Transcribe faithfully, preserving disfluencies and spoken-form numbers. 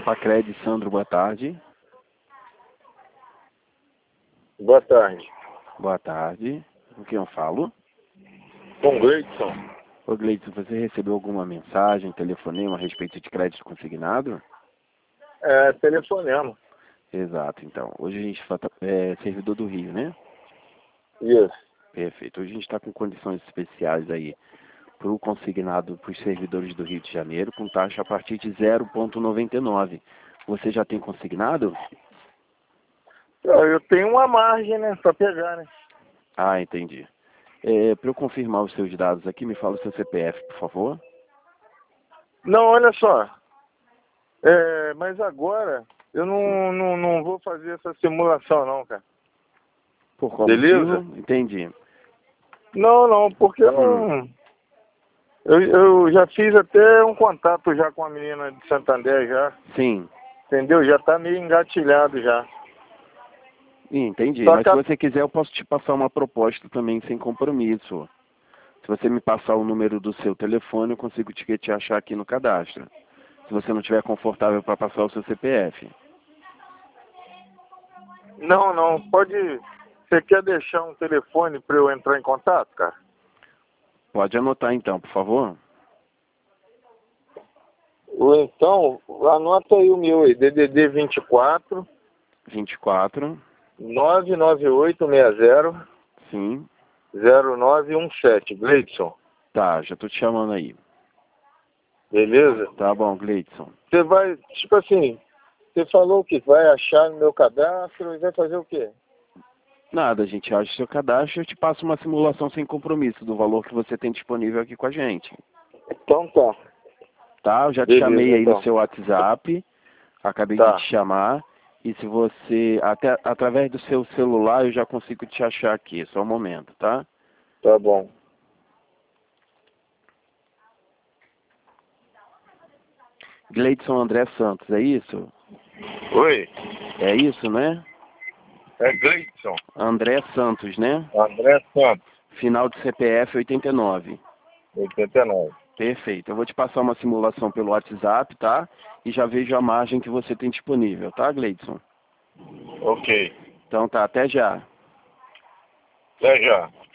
Facred, Sandro, boa tarde. Boa tarde. Boa tarde. Com quem eu falo? Com Gleidson. Ô Gleidson, você recebeu alguma mensagem, telefonema a respeito de crédito consignado? É, telefonema. Exato, então. Hoje a gente é servidor do Rio, né? Isso. Perfeito. Hoje a gente está com condições especiais aí para o consignado para os servidores do Rio de Janeiro, com taxa a partir de zero vírgula noventa e nove. Você já tem consignado? Eu tenho uma margem, né, para pegar, né? Ah, entendi. É, para eu confirmar os seus dados aqui, me fala o seu C P F, por favor. Não, olha só. É, mas agora eu não, não, não vou fazer essa simulação não, cara. Por qual Beleza? motivo? Entendi. Não, não, porque eu Hum. não... Eu, eu já fiz até um contato já com a menina de Santander já. Sim. Entendeu? Já tá meio engatilhado já. Entendi. Só Mas que se a... você quiser, eu posso te passar uma proposta também sem compromisso. Se você me passar o número do seu telefone, eu consigo te, te achar aqui no cadastro. Se você não estiver confortável para passar o seu C P F. Não, não, pode... Você quer deixar um telefone para eu entrar em contato, cara? Pode anotar então, por favor. Ou então, anota aí o meu aí, D D D vinte e quatro, vinte e quatro. nove nove oito seis zero, Sim. zero nove um sete, Gleidson. Tá, já tô te chamando aí. Beleza? Tá bom, Gleidson. Você vai, tipo assim, você falou que vai achar no meu cadastro e vai fazer o quê? Nada, a gente acha o seu cadastro e eu te passo uma simulação sem compromisso do valor que você tem disponível aqui com a gente. Então tá. Tá? Eu já te Beleza, chamei aí no então. seu WhatsApp. Acabei de Tá, te chamar. E se você, até através do seu celular, eu já consigo te achar aqui. Só um momento, tá? tá bom. Gleidson André Santos, é isso? Oi, É isso, né? é Gleidson. André Santos, né? André Santos, Final de C P F oitenta e nove. oitenta e nove. Perfeito. Eu vou te passar uma simulação pelo WhatsApp, tá? E já vejo a margem que você tem disponível, tá, Gleidson? Ok. Então tá, até já. Até já.